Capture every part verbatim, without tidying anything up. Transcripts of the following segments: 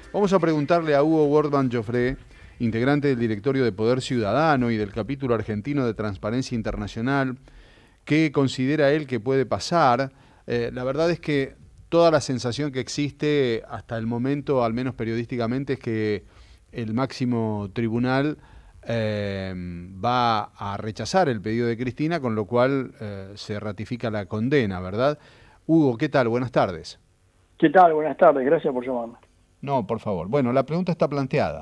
Vamos a preguntarle a Hugo Wortmann Joffre, integrante del directorio de Poder Ciudadano y del capítulo argentino de Transparencia Internacional, qué considera él que puede pasar. Eh, la verdad es que toda la sensación que existe hasta el momento, al menos periodísticamente, es que el máximo tribunal eh, va a rechazar el pedido de Cristina, con lo cual eh, se ratifica la condena, ¿verdad? Hugo, ¿qué tal? Buenas tardes. ¿Qué tal? Buenas tardes, gracias por llamarme. No, por favor. Bueno, la pregunta está planteada.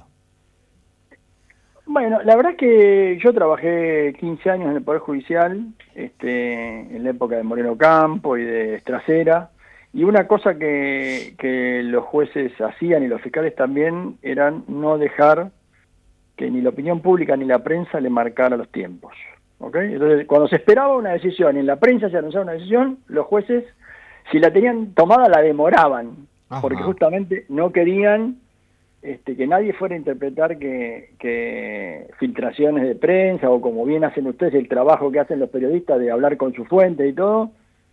Bueno, la verdad es que yo trabajé quince años en el Poder Judicial, este, en la época de Moreno Campo y de Estracera, y una cosa que, que los jueces hacían y los fiscales también eran no dejar que ni la opinión pública ni la prensa le marcara los tiempos. ¿Okay? Entonces, cuando se esperaba una decisión y en la prensa se anunciaba una decisión, los jueces, si la tenían tomada, la demoraban. Ajá. Porque justamente no querían este, que nadie fuera a interpretar que, que filtraciones de prensa, o como bien hacen ustedes, el trabajo que hacen los periodistas de hablar con su fuente y todo,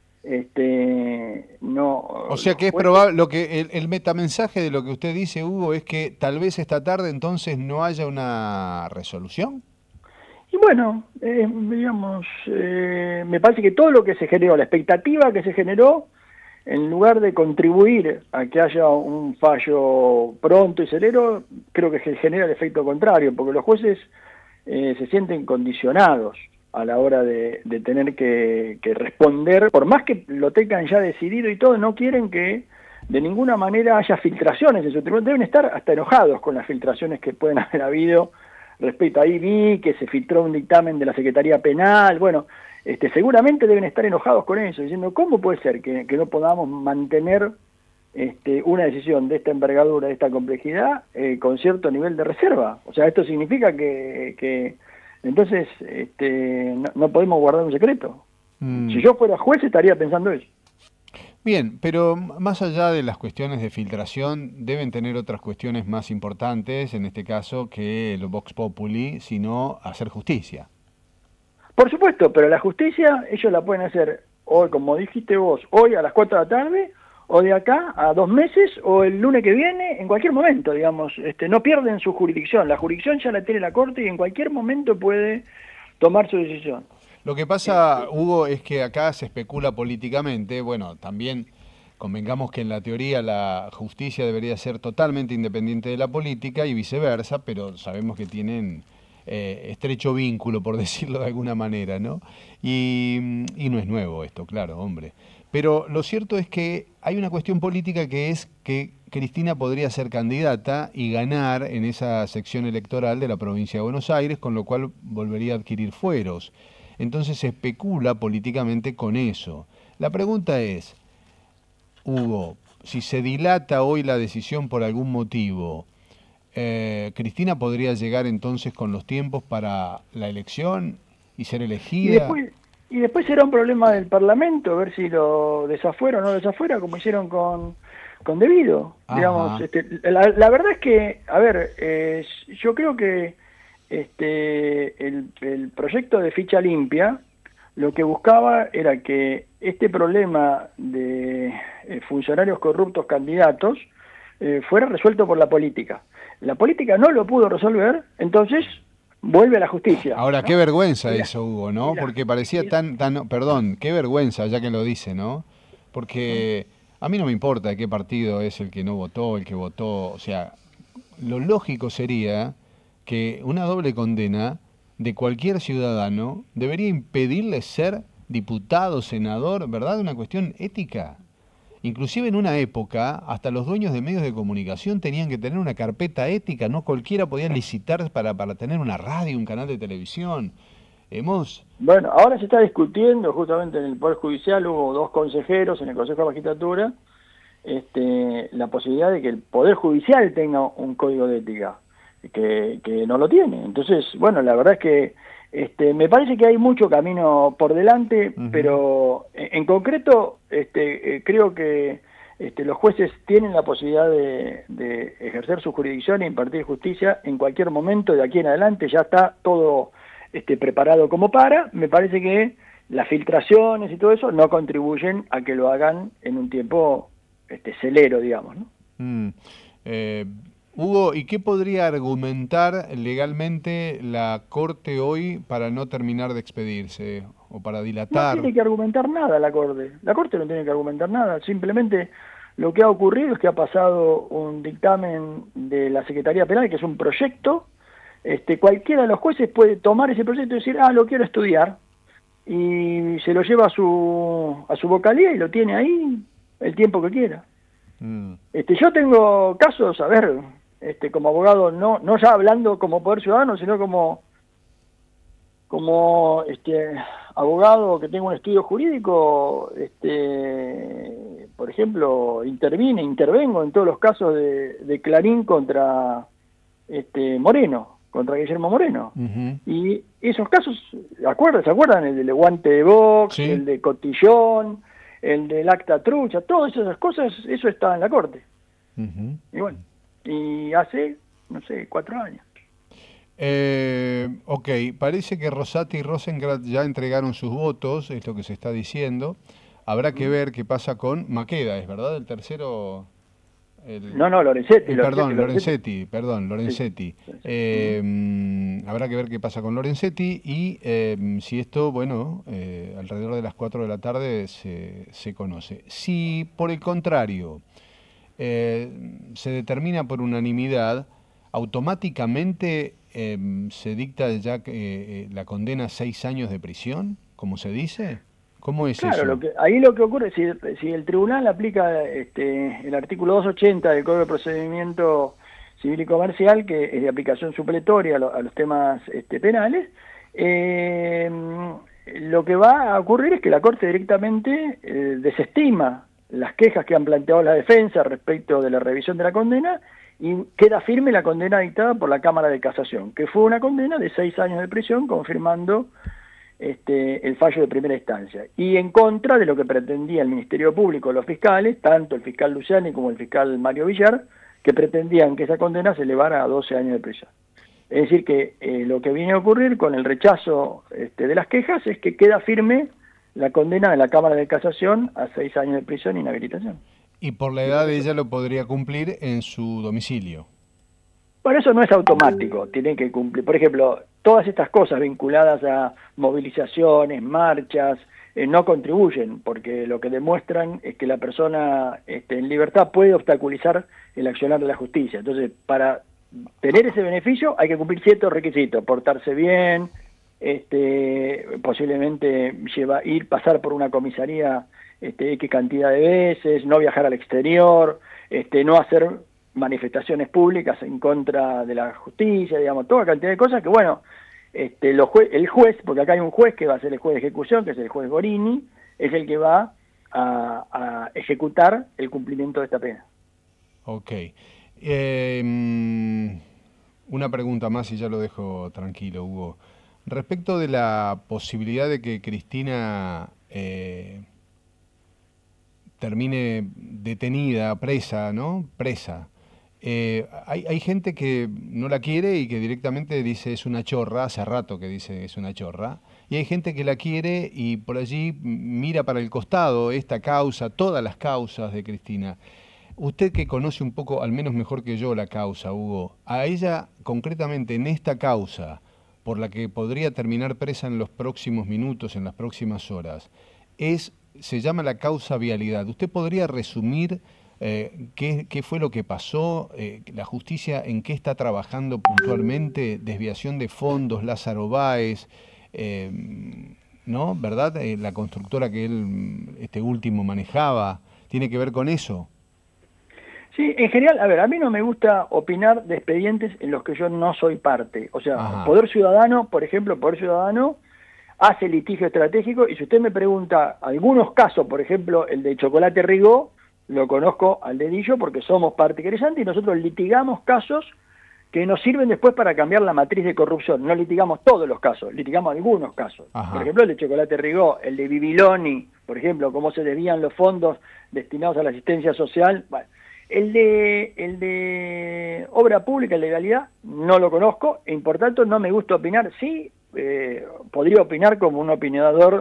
este, no... O sea que es jueces... probable, lo que el, el metamensaje de lo que usted dice, Hugo, es que tal vez esta tarde entonces no haya una resolución. Y bueno, eh, digamos, eh, me parece que todo lo que se generó, la expectativa que se generó, en lugar de contribuir a que haya un fallo pronto y celero, creo que se genera el efecto contrario, porque los jueces eh, se sienten condicionados a la hora de, de tener que, que responder, por más que lo tengan ya decidido y todo, no quieren que de ninguna manera haya filtraciones en su tribunal, deben estar hasta enojados con las filtraciones que pueden haber habido respecto. Ahí vi que se filtró un dictamen de la Secretaría Penal, bueno, este, seguramente deben estar enojados con eso, diciendo, ¿cómo puede ser que, que no podamos mantener este, una decisión de esta envergadura, de esta complejidad, eh, con cierto nivel de reserva? O sea, esto significa que, que entonces este, no, no podemos guardar un secreto. Mm. Si yo fuera juez estaría pensando eso. Bien, pero más allá de las cuestiones de filtración, deben tener otras cuestiones más importantes, en este caso, que el Vox Populi, sino hacer justicia. Por supuesto, pero la justicia ellos la pueden hacer hoy, como dijiste vos, hoy a las cuatro de la tarde, o de acá a dos meses, o el lunes que viene, en cualquier momento, digamos. Este, no pierden su jurisdicción. La jurisdicción ya la tiene la Corte y en cualquier momento puede tomar su decisión. Lo que pasa, Hugo, es que acá se especula políticamente. Bueno, también convengamos que en la teoría la justicia debería ser totalmente independiente de la política y viceversa, pero sabemos que tienen eh, estrecho vínculo, por decirlo de alguna manera, ¿no? Y, y no es nuevo esto, claro, hombre. Pero lo cierto es que hay una cuestión política que es que Cristina podría ser candidata y ganar en esa sección electoral de la provincia de Buenos Aires, con lo cual volvería a adquirir fueros. Entonces se especula políticamente con eso. La pregunta es, Hugo, si se dilata hoy la decisión por algún motivo, eh, ¿Cristina podría llegar entonces con los tiempos para la elección y ser elegida? Y después, y después será un problema del Parlamento, ver si lo desafuera o no lo desafuera, como hicieron con, con Debido. Digamos, este, la, la verdad es que, a ver, eh, yo creo que Este, el, el proyecto de ficha limpia lo que buscaba era que este problema de eh, funcionarios corruptos candidatos eh, fuera resuelto por la política. La política no lo pudo resolver, entonces vuelve a la justicia. Ahora, ¿no? qué vergüenza la, eso, Hugo, ¿no? la, Porque parecía tan, tan, perdón, qué vergüenza, ya que lo dice, ¿no? Porque a mí no me importa de qué partido es el que no votó, el que votó, o sea, lo lógico sería que una doble condena de cualquier ciudadano debería impedirle ser diputado, senador, ¿verdad? Una cuestión ética. Inclusive en una época, hasta los dueños de medios de comunicación tenían que tener una carpeta ética, no cualquiera podía licitar para, para tener una radio, un canal de televisión. Hemos... Bueno, ahora se está discutiendo, justamente en el Poder Judicial hubo dos consejeros en el Consejo de Magistratura, este, la posibilidad de que el Poder Judicial tenga un código de ética. Que, que no lo tiene. Entonces, bueno, la verdad es que este, me parece que hay mucho camino por delante, uh-huh. pero en, en concreto este, eh, creo que este, los jueces tienen la posibilidad de, de ejercer su jurisdicción e impartir justicia en cualquier momento de aquí en adelante. Ya está todo este, preparado como para. Me parece que las filtraciones y todo eso no contribuyen a que lo hagan en un tiempo este, celero, digamos, ¿no? Mm. Eh, Hugo, ¿y qué podría argumentar legalmente la Corte hoy para no terminar de expedirse o para No dilatar? tiene que argumentar nada la Corte. La Corte no tiene que argumentar nada. Simplemente lo que ha ocurrido es que ha pasado un dictamen de la Secretaría Penal, que es un proyecto. Este, cualquiera de los jueces puede tomar ese proyecto y decir, ah, lo quiero estudiar. Y se lo lleva a su, a su vocalía y lo tiene ahí el tiempo que quiera. Mm. Este, yo tengo casos, a ver, este, como abogado, no, no ya hablando como poder ciudadano, sino como, como este, abogado que tengo un estudio jurídico, este, por ejemplo, intervine, intervengo en todos los casos de, de Clarín contra este, Moreno, contra Guillermo Moreno. Uh-huh. Y esos casos, ¿acuerdan? ¿Se acuerdan? El del guante de box, Sí. el de Cotillón, el del acta trucha, todas esas cosas, eso está en la Corte. Uh-huh. Y bueno, y hace, no sé, cuatro años. Eh, ok, parece que Rosati y Rosenkrantz ya entregaron sus votos, es lo que se está diciendo. Habrá que ver qué pasa con Maqueda, ¿es verdad? El tercero... El, no, no, Lorenzetti. eh, Lorenzetti perdón, Lorenzetti, Lorenzetti, perdón, Lorenzetti. Sí, sí, sí. Eh, mm, habrá que ver qué pasa con Lorenzetti y eh, si esto, bueno, eh, alrededor de las cuatro de la tarde se, se conoce. Si, por el contrario, eh, se determina por unanimidad, automáticamente eh, se dicta ya eh, la condena a seis años de prisión, como se dice. ¿Cómo es Claro, eso? lo que, ahí lo que ocurre, si, si el tribunal aplica este, el artículo doscientos ochenta del Código de Procedimiento Civil y Comercial, que es de aplicación supletoria a, lo, a los temas este, penales, eh, lo que va a ocurrir es que la Corte directamente eh, desestima las quejas que han planteado la defensa respecto de la revisión de la condena y queda firme la condena dictada por la Cámara de Casación, que fue una condena de seis años de prisión, confirmando Este, el fallo de primera instancia, y en contra de lo que pretendía el Ministerio Público, los fiscales, tanto el fiscal Luciani como el fiscal Mario Villar, que pretendían que esa condena se elevara a doce años de prisión. Es decir, que eh, lo que viene a ocurrir con el rechazo este, de las quejas es que queda firme la condena de la Cámara de Casación a seis años de prisión e inhabilitación. Y por la edad ella lo podría cumplir en su domicilio. Por eso no es automático, tienen que cumplir. Por ejemplo, todas estas cosas vinculadas a movilizaciones, marchas, eh, no contribuyen, porque lo que demuestran es que la persona este, en libertad puede obstaculizar el accionar de la justicia. Entonces, para tener ese beneficio hay que cumplir ciertos requisitos, portarse bien, este, posiblemente lleva, ir, pasar por una comisaría este, X cantidad de veces, no viajar al exterior, este, no hacer manifestaciones públicas en contra de la justicia, digamos, toda cantidad de cosas que, bueno, este, los jue el juez, porque acá hay un juez que va a ser el juez de ejecución, que es el juez Gorini, es el que va a, a ejecutar el cumplimiento de esta pena. Ok. Eh, una pregunta más y ya lo dejo tranquilo, Hugo. Respecto de la posibilidad de que Cristina eh, termine detenida, presa, ¿no? Presa. Eh, hay, hay gente que no la quiere y que directamente dice es una chorra, hace rato que dice es una chorra, y hay gente que la quiere y por allí mira para el costado esta causa, todas las causas de Cristina. Usted que conoce un poco, al menos mejor que yo, la causa, Hugo, a ella concretamente en esta causa, por la que podría terminar presa en los próximos minutos, en las próximas horas, es, se llama la causa vialidad. ¿Usted podría resumir Eh, ¿qué, ¿Qué fue lo que pasó? Eh, ¿La justicia en qué está trabajando puntualmente? Desviación de fondos, Lázaro Báez, eh, ¿no? ¿Verdad? Eh, la constructora que él, este último, manejaba, ¿tiene que ver con eso? Sí, en general, a ver, a mí no me gusta opinar de expedientes en los que yo no soy parte. O sea, Ajá. Poder Ciudadano, por ejemplo, Poder Ciudadano hace litigio estratégico y si usted me pregunta algunos casos, por ejemplo, el de Chocolate Rigó, lo conozco al dedillo porque somos parte querellante y nosotros litigamos casos que nos sirven después para cambiar la matriz de corrupción. No litigamos todos los casos, litigamos algunos casos. Ajá. Por ejemplo, el de Chocolate Rigó, el de Bibiloni, por ejemplo, cómo se desvían los fondos destinados a la asistencia social. Bueno, el de, el de obra pública y legalidad no lo conozco e por tanto no me gusta opinar. Sí, eh, podría opinar como un opinador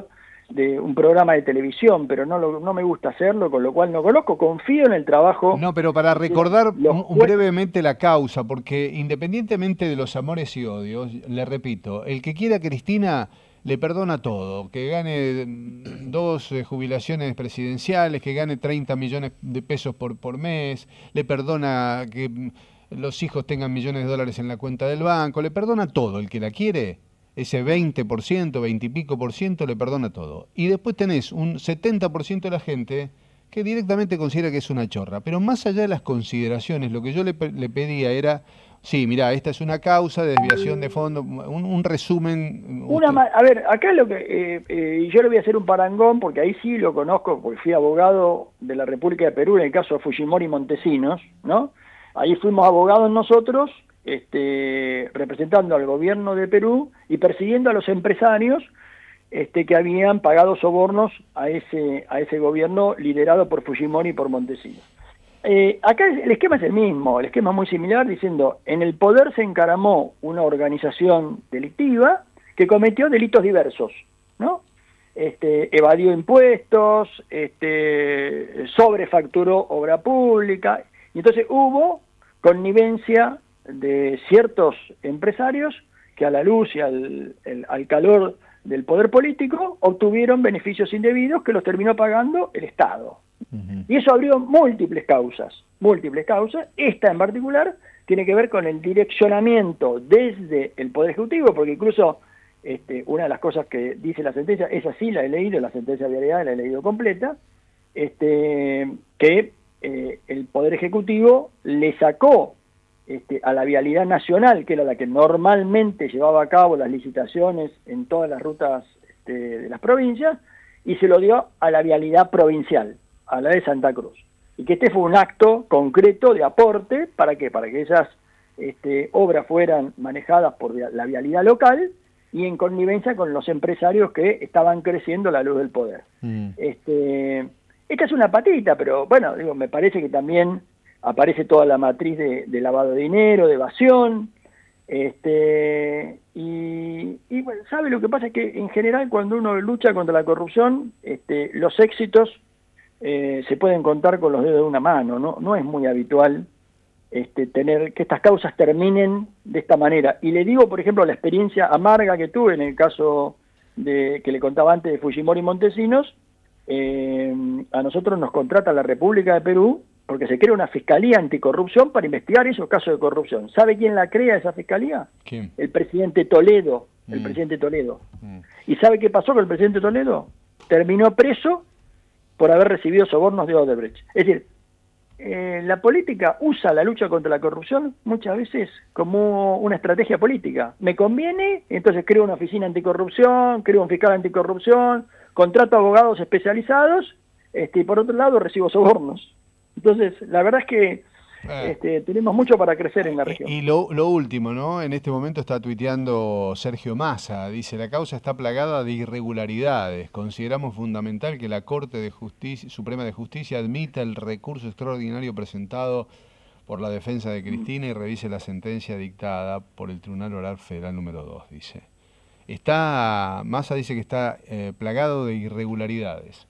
de un programa de televisión, pero no, lo, no me gusta hacerlo, con lo cual no conozco, confío en el trabajo. No, pero para recordar los... brevemente la causa, porque independientemente de los amores y odios, le repito, el que quiera a Cristina le perdona todo, que gane dos eh, jubilaciones presidenciales, que gane treinta millones de pesos por, por mes, le perdona que los hijos tengan millones de dólares en la cuenta del banco, le perdona todo, el que la quiere. Ese veinte por ciento, veinte y pico por ciento le perdona todo. Y después tenés un setenta por ciento de la gente que directamente considera que es una chorra. Pero más allá de las consideraciones, lo que yo le, le pedía era, sí, mirá, esta es una causa de desviación de fondos, un, un resumen. Una, a ver, acá lo que, eh, eh, yo le voy a hacer un parangón, porque ahí sí lo conozco, porque fui abogado de la República de Perú en el caso de Fujimori y Montesinos, ¿no? Ahí fuimos abogados nosotros, Este, representando al gobierno de Perú y persiguiendo a los empresarios este, que habían pagado sobornos a ese, a ese gobierno liderado por Fujimori y por Montesinos. Eh, acá el esquema es el mismo, el esquema es muy similar, diciendo, en el poder se encaramó una organización delictiva que cometió delitos diversos, ¿no? Este, evadió impuestos, este, sobrefacturó obra pública, y entonces hubo connivencia de ciertos empresarios que a la luz y al, el, al calor del poder político obtuvieron beneficios indebidos que los terminó pagando el Estado. Uh-huh. Y eso abrió múltiples causas, múltiples causas. Esta en particular tiene que ver con el direccionamiento desde el Poder Ejecutivo, porque incluso este, una de las cosas que dice la sentencia, esa sí la he leído, la sentencia de vialidad la he leído completa, este, que eh, el Poder Ejecutivo le sacó Este, a la vialidad nacional, que era la que normalmente llevaba a cabo las licitaciones en todas las rutas este, de las provincias, y se lo dio a la vialidad provincial, a la de Santa Cruz. Y que este fue un acto concreto de aporte, ¿para qué? Para que esas este, obras fueran manejadas por la vialidad local y en connivencia con los empresarios que estaban creciendo a la luz del poder. Mm. Este, esta es una patita, pero bueno, digo, me parece que también aparece toda la matriz de, de lavado de dinero, de evasión, este, y, y bueno, ¿sabe lo que pasa? Es que en general cuando uno lucha contra la corrupción, este, los éxitos eh, se pueden contar con los dedos de una mano, ¿no? No es muy habitual este, tener que estas causas terminen de esta manera. Y le digo, por ejemplo, la experiencia amarga que tuve en el caso de que le contaba antes de Fujimori y Montesinos. Eh, a nosotros nos contrata la República de Perú porque se crea una fiscalía anticorrupción para investigar esos casos de corrupción. ¿Sabe quién la crea esa fiscalía? ¿Quién? El presidente Toledo, el mm. presidente Toledo. Mm. ¿Y sabe qué pasó con el presidente Toledo? Terminó preso por haber recibido sobornos de Odebrecht. Es decir, eh, la política usa la lucha contra la corrupción muchas veces como una estrategia política. Me conviene, entonces creo una oficina anticorrupción, creo un fiscal anticorrupción, contrato abogados especializados, este, y por otro lado recibo sobornos. Entonces, la verdad es que eh. este, tenemos mucho para crecer en la región. Y, y lo, lo último, ¿no? En este momento está tuiteando Sergio Massa, dice, la causa está plagada de irregularidades. Consideramos fundamental que la Corte de Justicia, Suprema de Justicia admita el recurso extraordinario presentado por la defensa de Cristina y revise la sentencia dictada por el Tribunal Oral Federal número dos, dice. Está, Massa dice que está eh, plagado de irregularidades.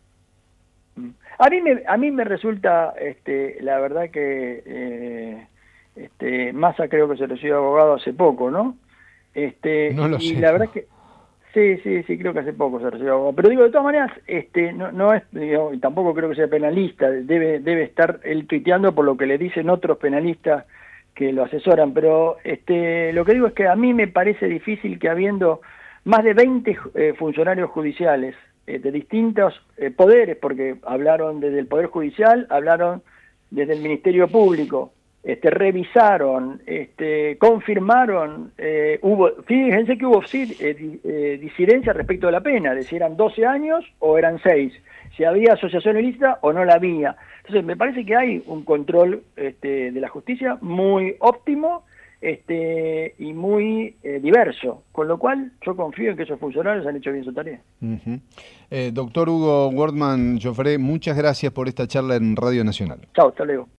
A mí me, a mí me resulta, este, la verdad que eh, este, Massa creo que se recibió abogado hace poco, ¿no? Este, no lo y sé. la verdad es que sí, sí, sí, creo que hace poco se recibió abogado. Pero digo, de todas maneras, este, no, no es, digo, y tampoco creo que sea penalista, debe, debe estar él tuiteando por lo que le dicen otros penalistas que lo asesoran. Pero este, lo que digo es que a mí me parece difícil que habiendo más de veinte eh, funcionarios judiciales de distintos eh, poderes, porque hablaron desde el Poder Judicial, hablaron desde el Ministerio Público, este, revisaron, este, confirmaron, eh, hubo, fíjense que hubo sí, eh, eh, disidencia respecto de la pena, de si eran doce años o eran seis, si había asociación ilícita o no la había. Entonces me parece que hay un control este, de la justicia muy óptimo, Este, y muy eh, diverso, con lo cual yo confío en que esos funcionarios han hecho bien su tarea. Uh-huh. eh, doctor Hugo Wortmann Joffre, muchas gracias por esta charla en Radio Nacional. Chao, hasta luego.